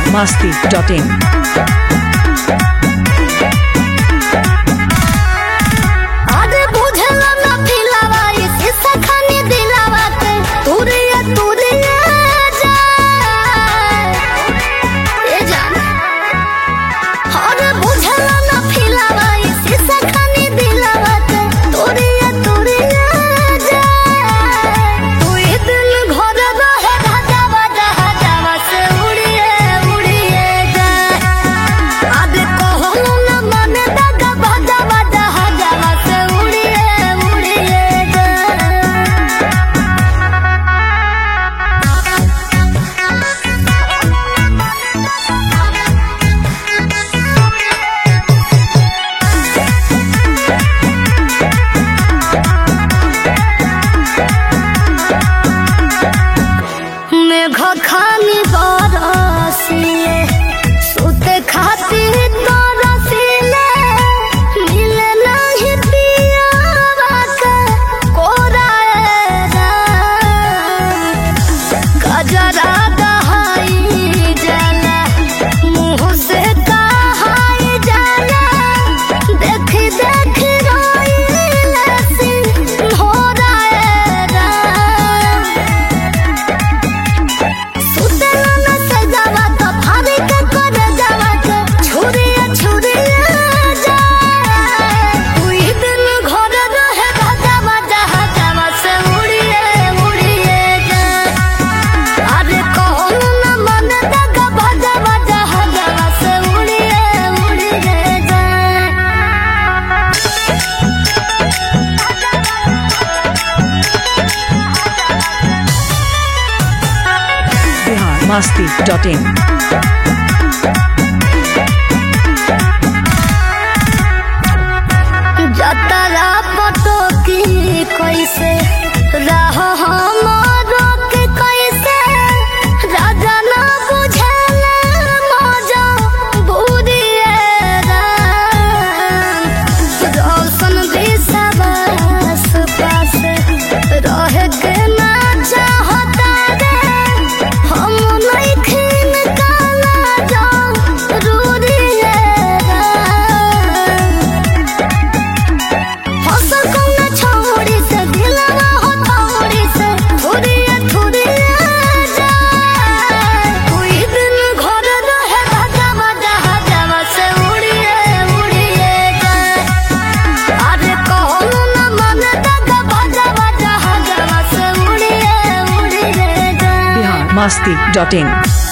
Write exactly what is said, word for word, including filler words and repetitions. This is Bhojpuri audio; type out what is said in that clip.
masti dot in. खानी बरसिए सुते खातिर तरसिले मिले नहीं पियावा के कोराएरा गजरा दहाई जाला मुँह से कहाई जाला देख देख रोइले सिंहोराएरा masti dot in. जतरा पटो की कैसे रह हमारो के कैसे राजा ना बुझले मौजा बुरिएरा रोशन विश्वास पास रह के ना चाहता रे हम नइखिन काला जरूरिएरा फसल कौन छोड़ी से दिलवा हो थोड़ी से थोड़िए थोड़िए जाए कोई दिन घर रहे भगवा जहाजवा से उड़िए उड़िए जाए अरे कहूँ न मन दगा भगवा जहाजवा से उड़िए उड़िए जाए masti dot in.